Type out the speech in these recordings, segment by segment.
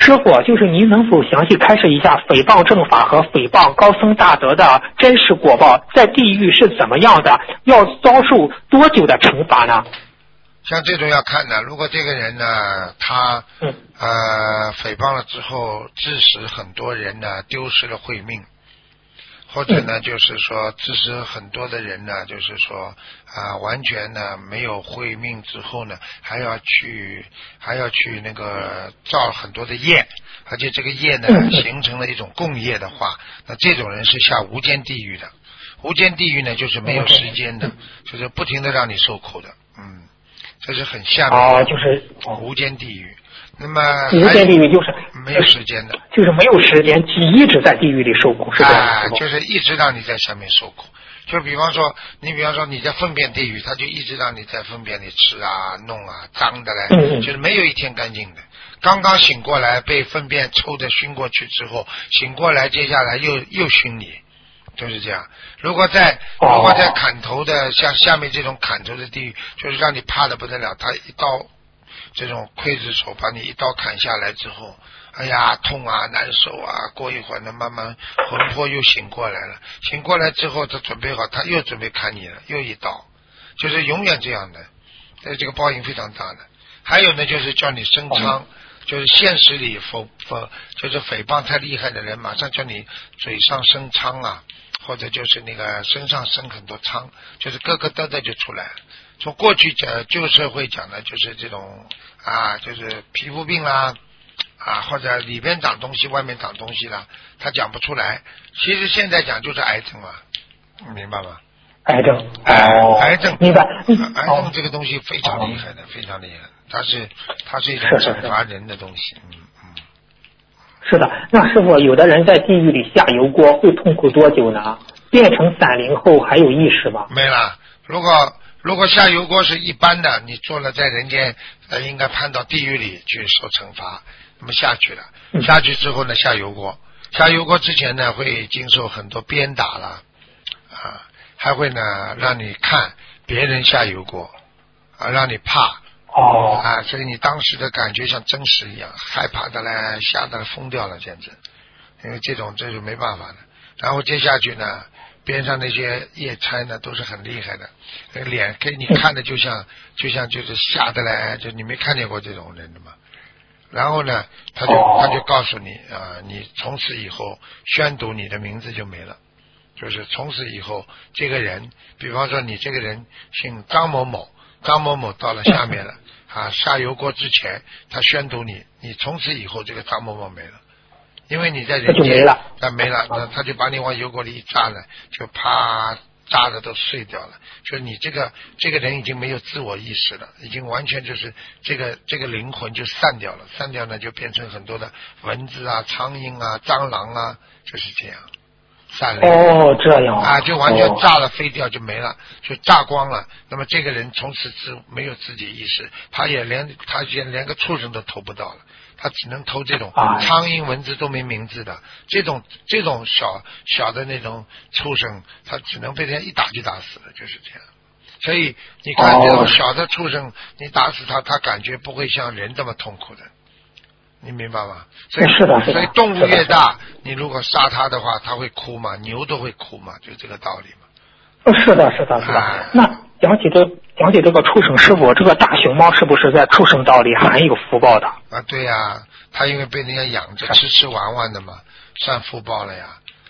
师傅，就是您能否详细开示一下诽谤正法和诽谤高僧大德的真实果报，在地狱是怎么样的？要遭受多久的惩罚呢？ 像这种要看的，如果这个人呢，他诽谤了之后，致使很多人呢丢失了慧命，或者呢就是说致使很多的人呢，就是说完全呢没有慧命之后呢，还要去那个造很多的业，而且这个业呢形成了一种共业的话，那这种人是下无间地狱的。无间地狱呢就是没有时间的，就是不停的让你受苦的，这是很下面的， 就是无间地狱。那么无间地狱就是没有时间的， 就是没有时间，一直在地狱里受苦，是这样的。 就是一直让你在下面受苦。就比方说你在粪便地狱，他就一直让你在粪便里吃啊、弄啊、脏的嘞，就是没有一天干净的。刚刚醒过来，被粪便抽的熏过去之后，醒过来，接下来又熏你。就是这样。如果在砍头的，像下面这种砍头的地狱，就是让你怕的不得了。他一刀，这种刽子手把你一刀砍下来之后，哎呀，痛啊，难受啊。过一会儿呢，慢慢魂魄又醒过来了。醒过来之后，他准备好，他又准备砍你了，又一刀，就是永远这样的。这个报应非常大的。还有呢，就是叫你升仓。就是现实里就是诽谤太厉害的人，马上叫你嘴上生疮啊，或者就是那个身上生很多疮，就是疙疙瘩瘩就出来了。从过去讲旧社会讲的就是这种就是皮肤病啦或者里边长东西外面长东西啦，他讲不出来。其实现在讲就是癌症了，明白吗？ 癌症癌症明白。 癌症这个东西非常厉害的，非常厉害的。它是一种惩罚人的东西。 是的，那师傅，有的人在地狱里下油锅会痛苦多久呢？变成散灵后还有意识吗？ 没了。如果下油锅是一般的，你做了在人间应该判到地狱里去受惩罚，那么下去了。下去之后呢，下油锅之前呢会经受很多鞭打了还会呢让你看别人下油锅让你怕所以你当时的感觉像真实一样，害怕的嘞，吓得疯掉了，简直。因为这是没办法的。然后接下去呢，边上那些夜差呢都是很厉害的，那个脸给你看的就像就是吓得嘞，就你没看见过这种人的嘛。然后呢，他就告诉你你从此以后宣读你的名字就没了，就是从此以后这个人，比方说你这个人姓张某某到了下面了下油锅之前他宣读你从此以后这个张某某没了，因为你在人间没了，那他就把你往油锅里一炸了，就啪炸的都碎掉了。就是你这个人已经没有自我意识了，已经完全就是这个灵魂就散掉了，散掉呢就变成很多的蚊子啊、苍蝇啊、蟑螂啊，就是这样散了。 这样就完全炸了飞掉就没了，就炸光了。那么这个人从此没有自己意识，他连个畜生都投不到了，他只能投这种苍蝇蚊子都没名字的这种小的那种畜生，他只能被人一打就打死了，就是这样。所以你看这种小的畜生你打死他感觉不会像人这么痛苦的，你明白吗？所以动物越大，你如果杀它的话，它会哭嘛，牛都会哭嘛，就这个道理嘛。 是的。那讲起这个畜生，师傅，这个大熊猫是不是在畜生道里含有福报的？ 对呀，它因为被人家养着吃玩玩的嘛，算福报了呀。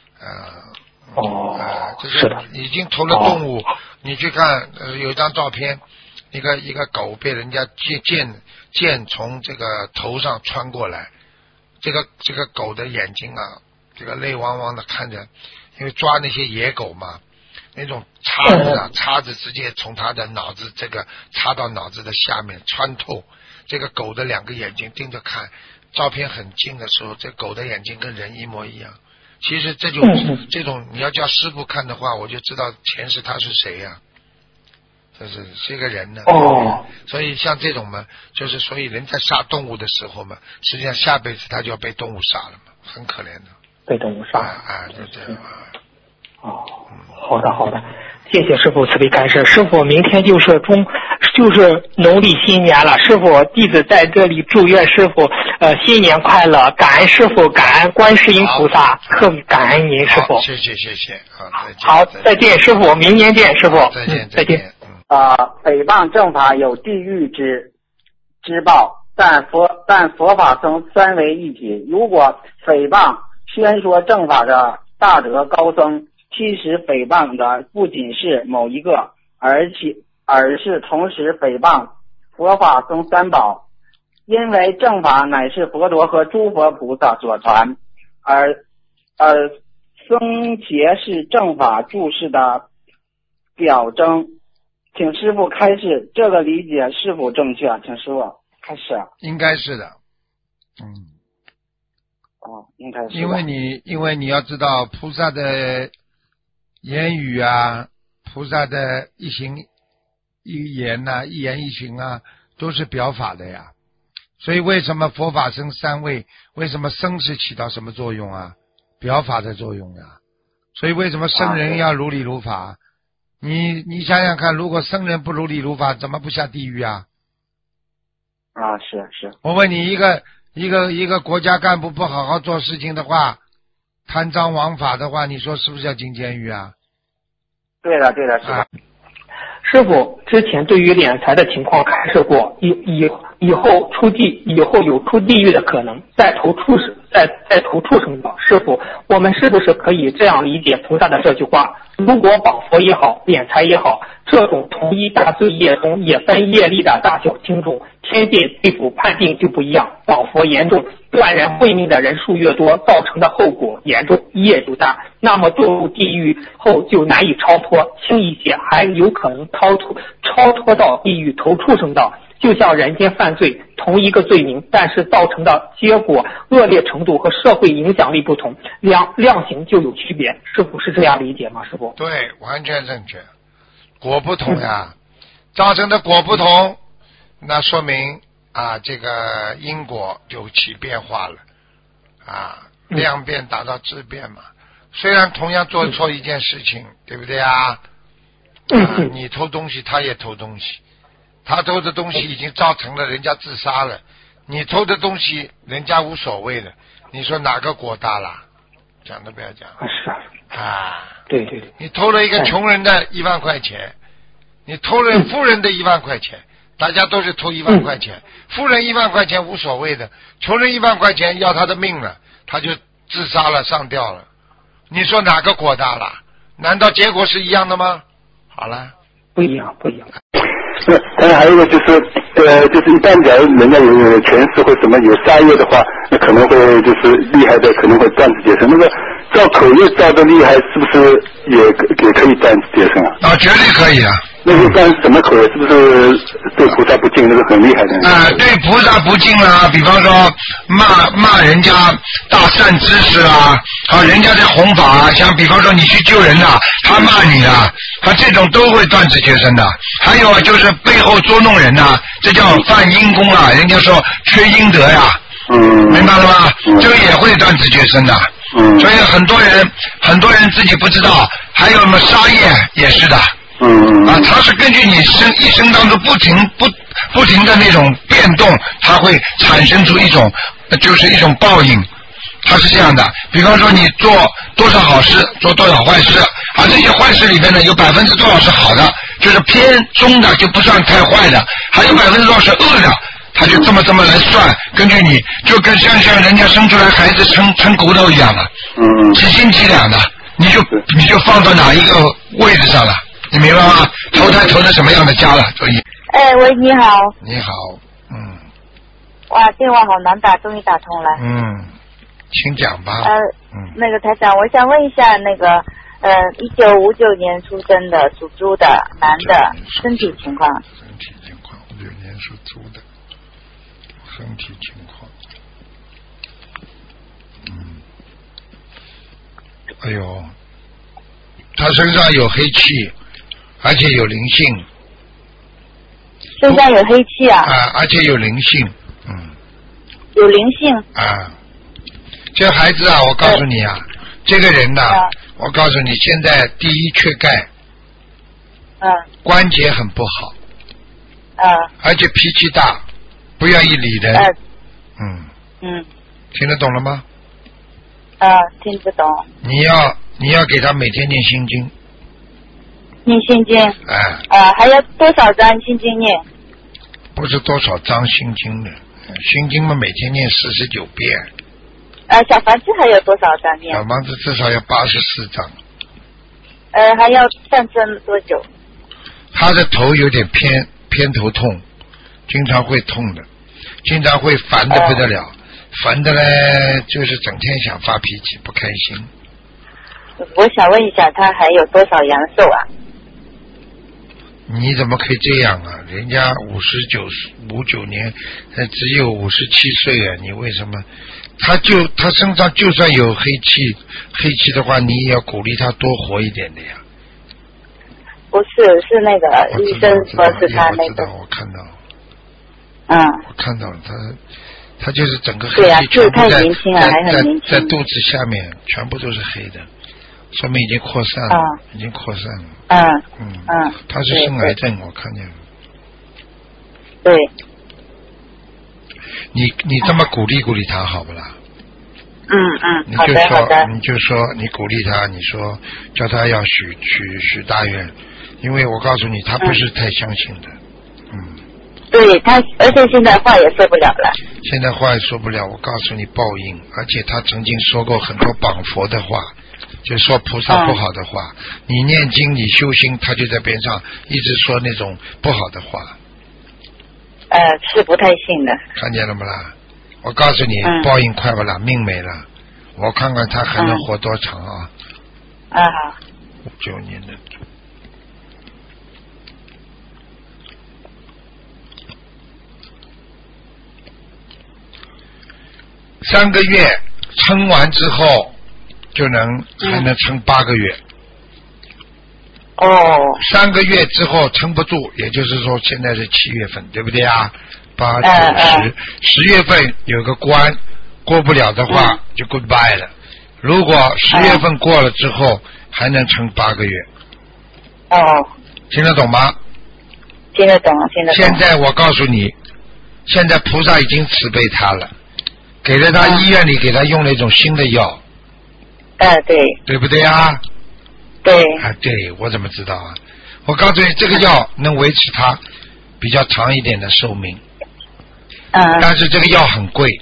就是已经投了动物。你去看有一张照片，一个狗被人家剑从这个头上穿过来，这个狗的眼睛这个泪汪汪的看着，因为抓那些野狗嘛，那种叉子直接从它的脑子这个插到脑子的下面穿透，这个狗的两个眼睛盯着看，照片很近的时候，这狗的眼睛跟人一模一样。其实这种你要叫师傅看的话，我就知道前世他是谁呀。是一个人呢。所以像这种嘛，就是所以人在杀动物的时候嘛，实际上下辈子他就要被动物杀了嘛，很可怜的。 被动物杀。 就这样。 好的，谢谢师傅慈悲开示。师傅，明天就是就是农历新年了，师傅，弟子在这里祝愿师傅新年快乐，感恩师傅，感恩观世音菩萨，特别感恩您师傅。 谢谢谢谢，再见。 好，再见师傅，明年见师傅。 再见再见。 诽谤正法有地狱之报，但佛法僧三为一体。如果诽谤宣说正法的大德高僧，其实诽谤的不仅是某一个，而是同时诽谤佛法僧三宝。因为正法乃是佛陀和诸佛菩萨所传，而僧伽是正法注释的表征。请师父开示，这个理解是否正确？请师父开示。 应该是的， 应该是。 因为你要知道，菩萨的言语啊，菩萨的一行一言呐、一言一行啊，都是表法的呀。所以为什么佛法僧三位？为什么僧是起到什么作用啊？表法的作用啊。所以为什么僧人要如理如法？你想想看，如果僧人不如理如法，怎么不下地狱啊？ 是。 我问你，一个国家干部不好好做事情的话，贪赃枉法的话，你说是不是要进监狱啊？ 对的，是的。 师傅之前对于敛财的情况开示过，以后有出地狱的可能，再投畜生道。师傅，我们是不是可以这样理解菩萨的这句话？如果绑佛也好，敛财也好，这种同一大罪业中也分业力的大小轻重，天界地府判定就不一样。绑佛严重，断人慧命的人数越多，造成的后果严重，业就大。那么堕入地狱后就难以超脱，轻一些还有可能超脱到地狱投畜生道。就像人间犯罪，同一个罪名，但是造成的结果恶劣程度和社会影响力不同，量刑就有区别。师傅是这样理解吗？师傅？ 对，完全正确。果不同呀，造成的果不同，那说明这个因果就起变化了量变达到质变嘛。虽然同样做错一件事情，对不对你偷东西，他也偷东西。他偷的东西已经造成了人家自杀了，你偷的东西人家无所谓的，你说哪个果大了？讲都不要讲。 是对， 你偷了一个穷人的1万块钱，你偷了富人的1万块钱，大家都是偷1万块钱，富人1万块钱无所谓的，穷人1万块钱要他的命了，他就自杀了，上吊了。你说哪个果大了？难道结果是一样的吗？好了， 不一样。 当然还有一个就是一般假如人家有权势或什么有杀业的话，那可能会就是厉害的可能会断子绝孙。那个造口业造的厉害，是不是也可以断子绝孙啊？ 绝对可以啊。 那一般什么口业？是不是对菩萨不敬？那个很厉害的。 对菩萨不敬啦，比方说骂人家大善知识人家在弘法像比方说你去救人他骂你他这种都会断子绝孙的。还有就是背后捉弄人这叫犯阴功人家说缺阴德明白了吗？这个也会断子绝孙的。所以很多人自己不知道，还有什么杀业也是的。它是根据你一生当中不停的那种变动，它会产生出一种报应。它是这样的，比方说你做多少好事，做多少坏事，这些坏事里面呢有多少是好的，就是偏中的就不算太坏的，还有多少是恶的，他就这么来算，根据你就跟像人家生出来孩子称骨头一样的，几斤几两的，你就放到哪一个位置上了。你明白吗？投胎投的什么样的家了？所以。 喂，你好。 你好， 哇，电话好难打，终于打通了。 请讲吧。 那个台长，我想问一下，那个1959年出生的属猪的男的身体情况。 身体情况，59年属猪的身体情况。哎呦，他身上有黑气。而且有灵性， 身上有黑气而且有灵性， 有灵性这孩子我告诉你这个人我告诉你，现在第一缺钙，关节很不好， 而且脾气大，不愿意理人。听得懂了吗？ 听不懂。 你要给他每天念心经。 念心经。还要多少张心经念？ 不是多少张心经的，心经嘛每天念49遍。 小房子还有多少张念？ 小房子至少要84张。 还要上升多久？ 他的头有点偏头痛，经常会痛的，经常会烦得不得了，烦的嘞就是整天想发脾气，不开心。 我想问一下，他还有多少阳寿啊？ 你怎么可以这样啊？人家59年，只有57岁啊！你为什么？他身上就算有黑气的话，你也要鼓励他多活一点的呀。 不是，是那个医生说是他那个。 我看到。 我看到了，他就是整个黑气对啊， 全部太年轻了，还很年轻。 在肚子下面全部都是黑的，说明已经扩散了，已经扩散了。他是生癌症，我看见了。 对。 你这么鼓励他好不啦？ 好的。 你就说你鼓励他，你说叫他要许大愿，因为我告诉你他不是太相信的。 对他，而且现在话也说不了了。 现在话也说不了，我告诉你报应，而且他曾经说过很多绑佛的话，就说菩萨不好的话。你念经你修心，他就在边上一直说那种不好的话。 是不太信的。 看见了不啦？我告诉你，报应快不啦，命没了。我看看他还能活多长啊？ 好。 59年的。3个月撑完之后，还能撑8个月。3个月之后撑不住，也就是说现在是7月份，对不对啊？8、9、10，10月份有个关过不了的话，就 goodbye 了。如果10月份过了之后，还能撑8个月。听得懂吗？ 听得懂。 现在我告诉你，现在菩萨已经慈悲他了，给了他医院里给他用了一种新的药。对不对啊？对，我怎么知道啊？我告诉你，这个药能维持他比较长一点的寿命。但是这个药很贵。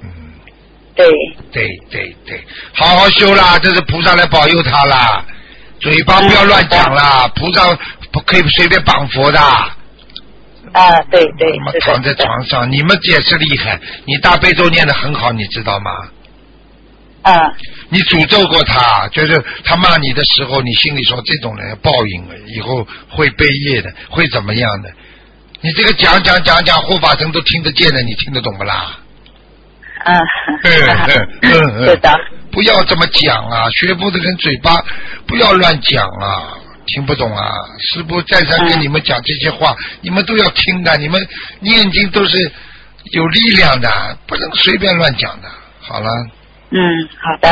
对，好好修啦，这是菩萨来保佑他啦。嘴巴不要乱讲啦，菩萨不可以随便绑佛的。 对， 躺在床上，你们也是厉害，你大悲咒念得很好，你知道吗？你诅咒过他，就是他骂你的时候，你心里说这种人报应了，以后会背业的，会怎么样的？你这个讲，护法神都听得见的，你听得懂不啦？ 知道。 不要这么讲啊，学佛的人嘴巴不要乱讲啊，听不懂啊？师父再三跟你们讲这些话，你们都要听的，你们念经都是有力量的，不能随便乱讲的。好了。 好的。